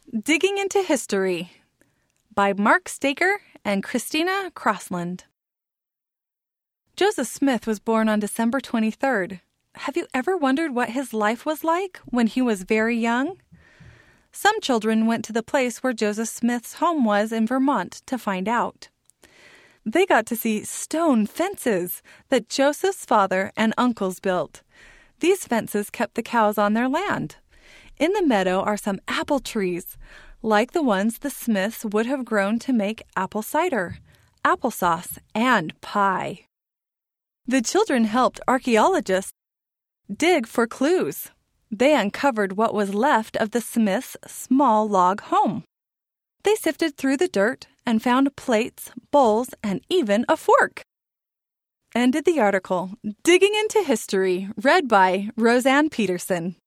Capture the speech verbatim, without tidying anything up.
Digging into History by Mark Staker and Christina Crossland. Joseph Smith was born on December twenty-third. Have you ever wondered what his life was like when he was very young? Some children went to the place where Joseph Smith's home was in Vermont to find out. They got to see stone fences that Joseph's father and uncles built. These fences kept the cows on their land. In the meadow are some apple trees, like the ones the Smiths would have grown to make apple cider, applesauce, and pie. The children helped archaeologists dig for clues. They uncovered what was left of the Smiths' small log home. They sifted through the dirt and found plates, bowls, and even a fork. Ended the article, Digging into History, read by Roseanne Peterson.